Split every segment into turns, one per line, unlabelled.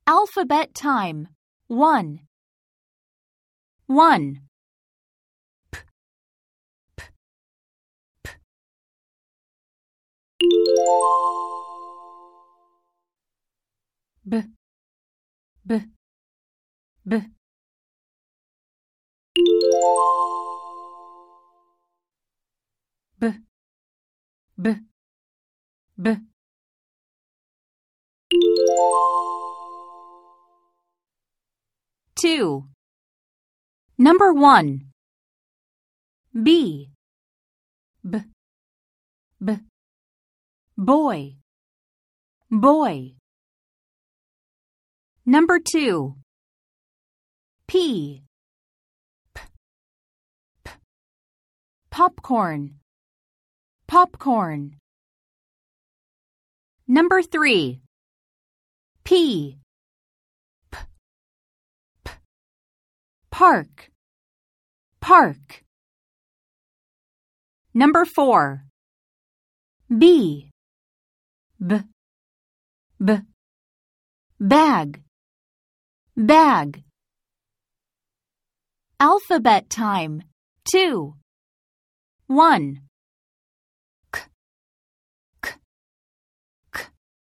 Alphabet time. 1. 1. P, p, p. B, b, b. B, b, b. 2. Number 1. B, b, b. Boy, boy. Number 2. P, p, p. Popcorn, popcorn. Number 3. P, p, p. Park, park. Number 4. B, b, b. Bag, bag. Alphabet time. 2. 1. K, k, k.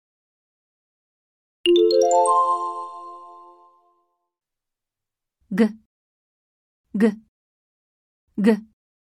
G, g, g.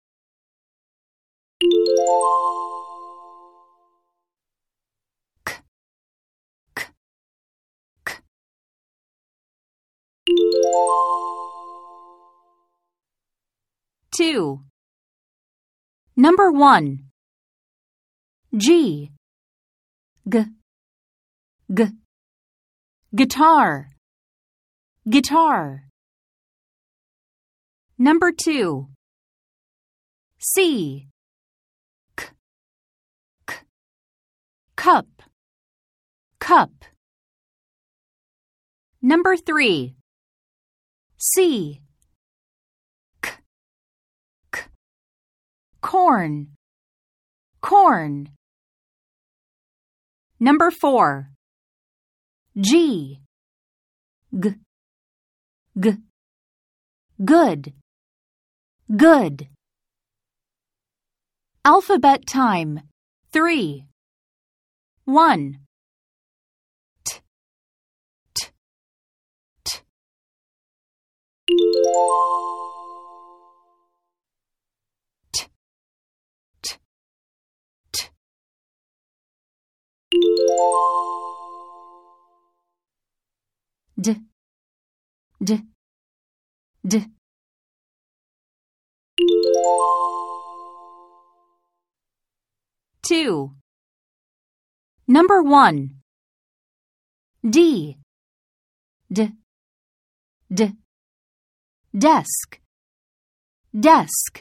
K, k, k. Two. Number 1. G, g, g. Guitar, guitar. Number 2. C, k, k. Cup, cup. Number 3. C, k, k. Corn, corn. Number 4. G, g, g. Good, good. Alphabet time. 3. 1. T, t, t. T, t, t. D, d, d. Two. Number 1. D, d, d. Desk, desk.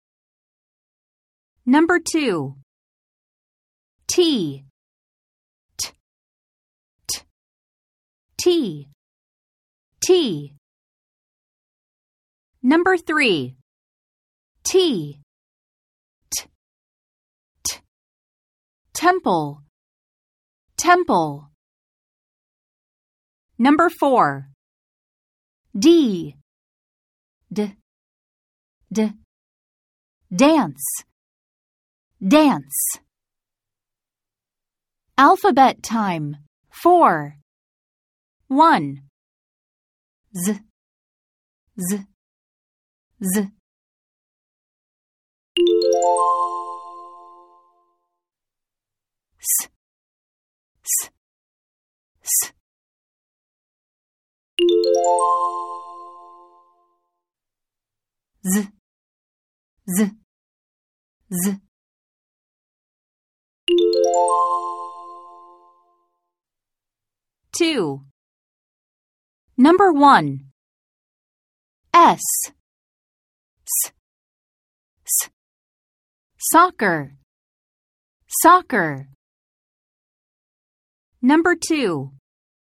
Number 2. T, t, t. Tea, tea. Number 3. T, t, t. Temple, temple. Number 4. D, d, d. Dance, dance. Alphabet time. 4. 1. Z, z, z. S, s, s. Z, z, z. Two. Number 1. S, s, s. Soccer, soccer. Number 2.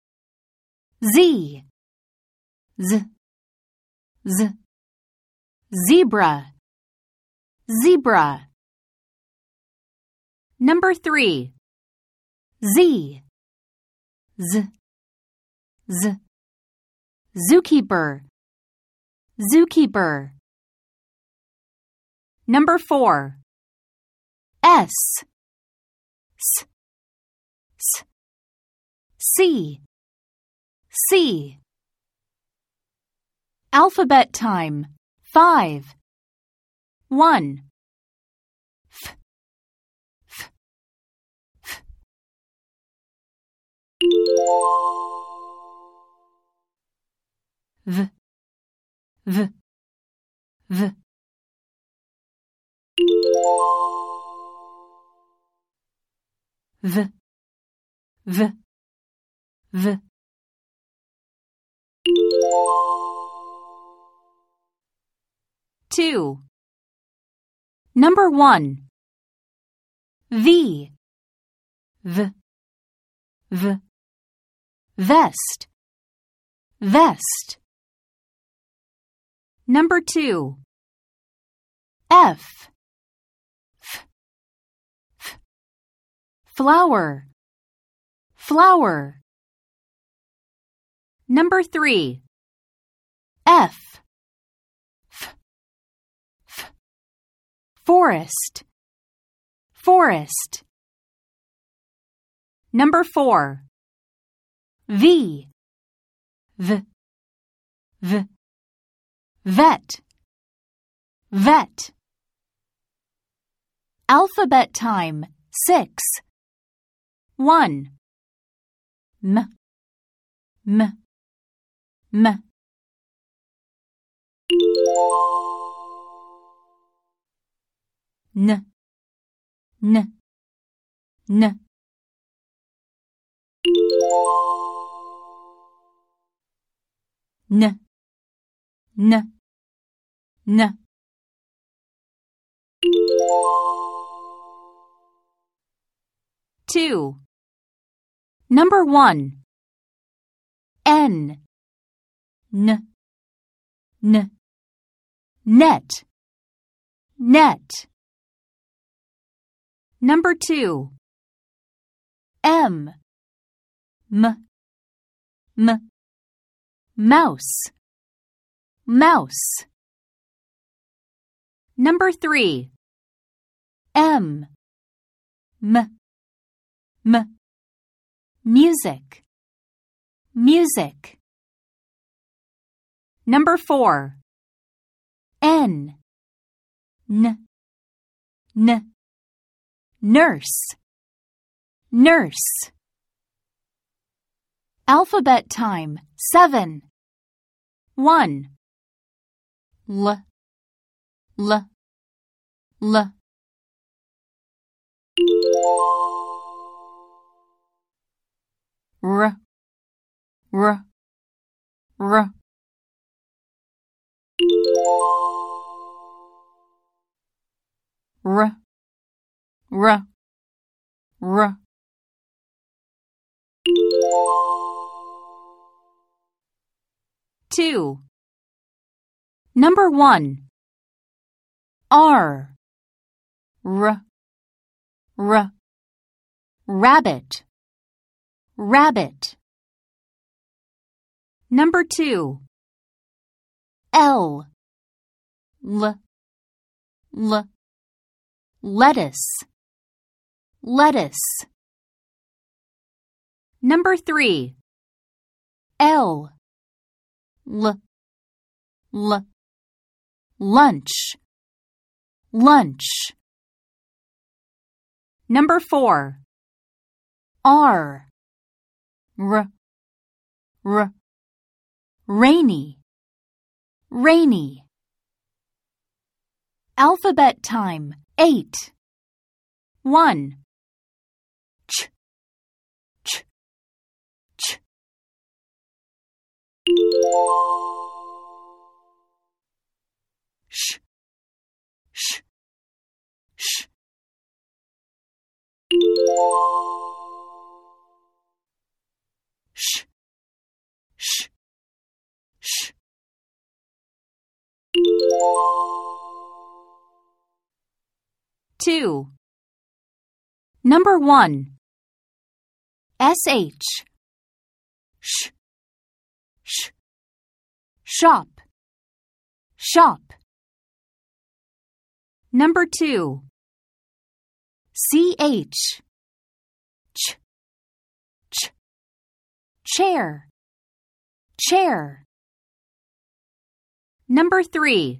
Z, z, z. Zebra, zebra. Number 3. Z, z, Z. Zookeeper. Zookeeper. Number 4. S. S. S. C. C. Alphabet time. 5. 1. F. F. F. V. V. V. V. V. V. 2. Number 1. V. V. V. Vest. Vest. Number 2. F. F. F. Flower. Flower. Number 3. F. F. F. Forest. Forest. Number 4. V. V. V. Vet. Vet. Alphabet time. 6. 1. M. M. M. N. N. N. N. N. N. 2. Number 1. N. N. N. Net. Net. Number 2. M. M. M. Mouse. Mouse. Number 3. M. M. M. Music. Music. Number 4. N. N. N. Nurse. Nurse. Alphabet time. 7. 1. L. L. L. R. R. R. R. R. R. 2. Number 1. R. R. R. Rabbit. Rabbit. Number 2. L. L. L. Lettuce. Lettuce. Number 3. L. L. L. Lunch. Lunch. Number 4. R. R. R. Rainy. Rainy. Alphabet time. 8. 1. Ch. Ch. Ch. Sh. Sh. Sh. Sh. Sh. Sh. 2. Number 1. SH. Sh. sh, shop, shop. Number 2. CH, ch, ch, chair, chair. Number 3.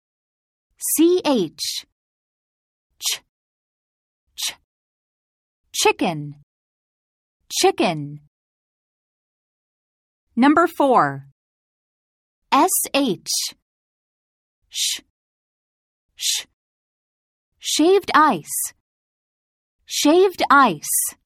CH, ch, ch, chicken, chicken. Number 4. SH, sh, sh, shaved ice, shaved ice.